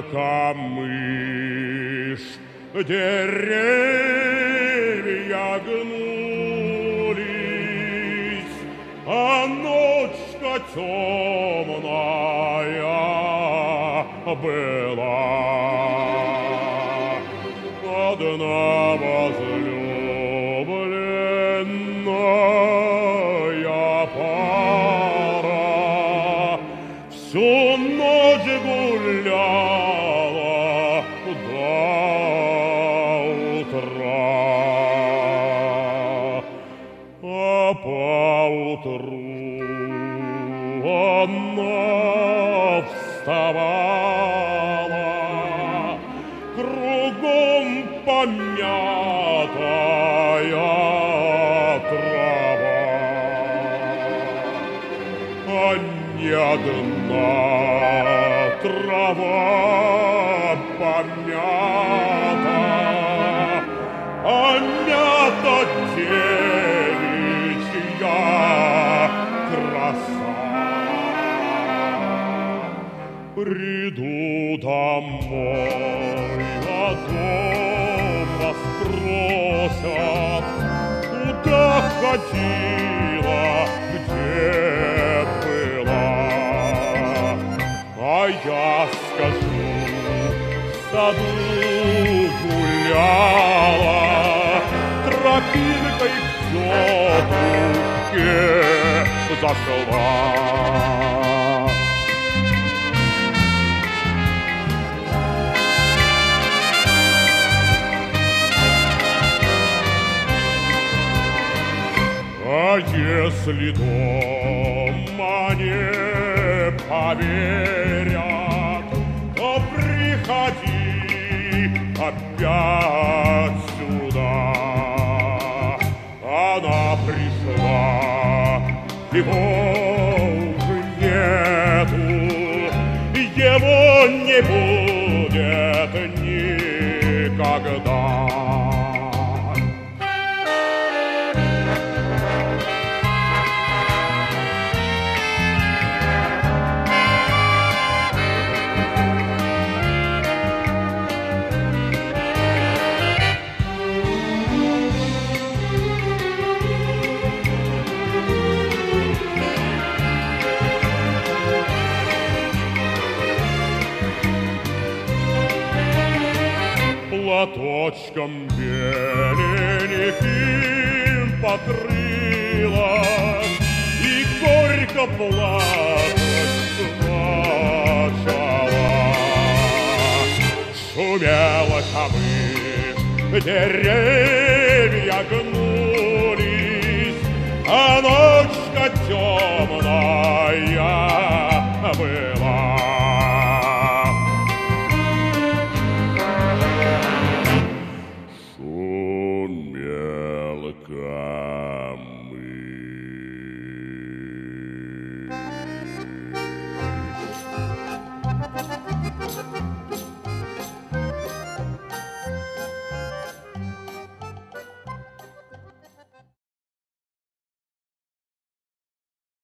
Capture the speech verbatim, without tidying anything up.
камыш, деревья гнулись, а ночка темная была. Одна возлюбленная пара всю ночь гуляла до утра, а поутру она вставала, кругом помятая трава, а не одна трава помята, а мята девичья краса. Приду домой, а дома спросят, куда ходила, где была. А я скажу, в саду гуляла, тропинкой к тетушке зашла. А если дома не поверят, то приходи опять сюда. Она пришла, его уже нету, его не будет никогда. Платочком беленьким покрыла и горько плакать начала. Шумела камыш, деревья гнулись,